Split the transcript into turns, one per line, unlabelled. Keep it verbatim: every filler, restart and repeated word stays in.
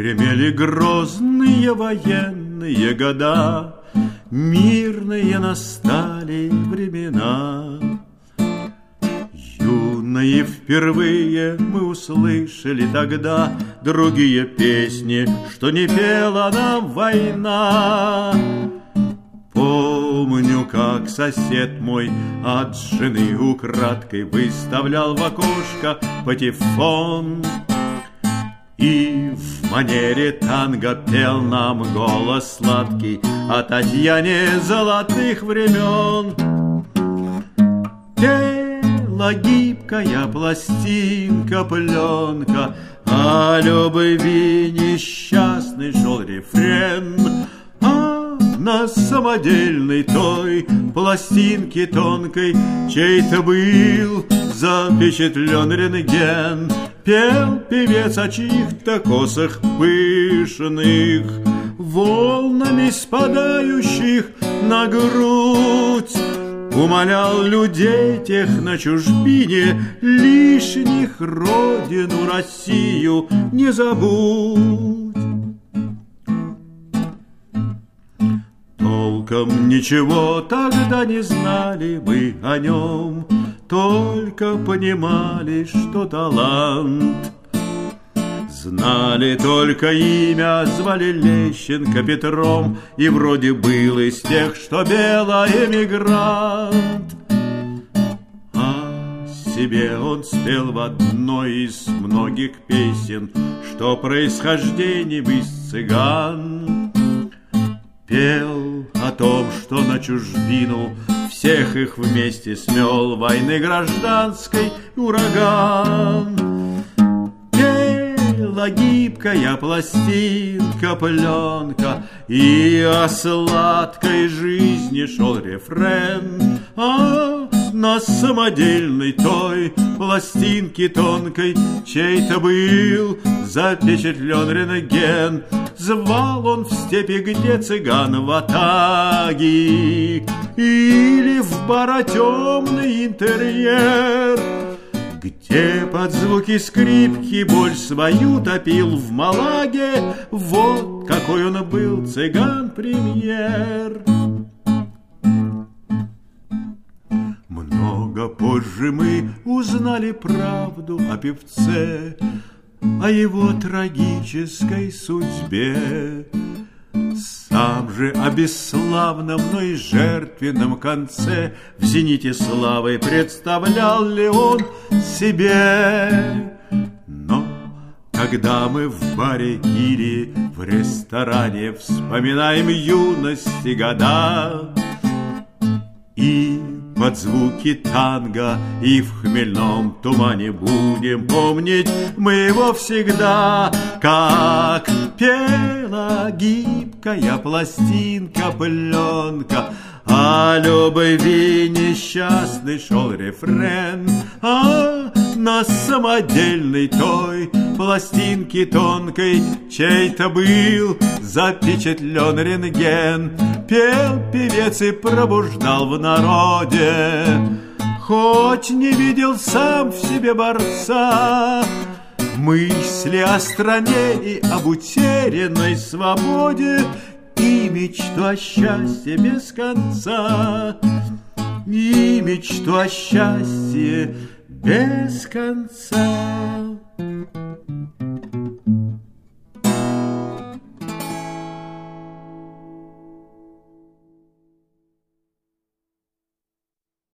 Гремели грозные военные года, мирные настали времена. Юные впервые мы услышали тогда другие песни, что не пела нам война. Помню, как сосед мой от жены украдкой выставлял в окошко патефон и в манере танго пел нам голос сладкий о Татьяне золотых времен. Пела гибкая пластинка, пленка, о любви несчастный шел рефрен. А на самодельной той пластинке тонкой чей-то был запечатлен рентген. Пел певец о чьих-то косах пышных, волнами спадающих на грудь. Умолял людей тех на чужбине лишних родину Россию не забудь. Толком ничего тогда не знали мы о нем, только понимали, что талант. Знали только имя, звали Лещенко Петром, и вроде был из тех, что белый эмигрант. А себе он спел в одной из многих песен, что происхождение из цыган. Пел о том, что на чужбину всех их вместе смел войны гражданской ураган. Пела гибкая пластинка, пленка, и о сладкой жизни шел рефрен. А на самодельной той пластинке тонкой чей-то был запечатлен рентген. Звал он в степи, где цыган в атаге, или в баротемный интерьер, где под звуки скрипки боль свою топил в Малаге. Вот какой он был цыган-премьер. Много позже мы узнали правду о певце, о его трагической судьбе. Сам же о бесславном, но и жертвенном конце в зените славы представлял ли он себе? Но когда мы в баре или в ресторане вспоминаем юности года, и под звуки танго и в хмельном тумане будем помнить мы его всегда, как пела гибкая пластинка, пленка, о любви несчастный шел рефрен. А на самодельной той пластинке тонкой чей-то был запечатлен рентген. Пел певец и пробуждал в народе, хоть не видел сам в себе борца, мысли о стране и об утерянной свободе и мечту о счастье без конца, и мечту о счастье без конца.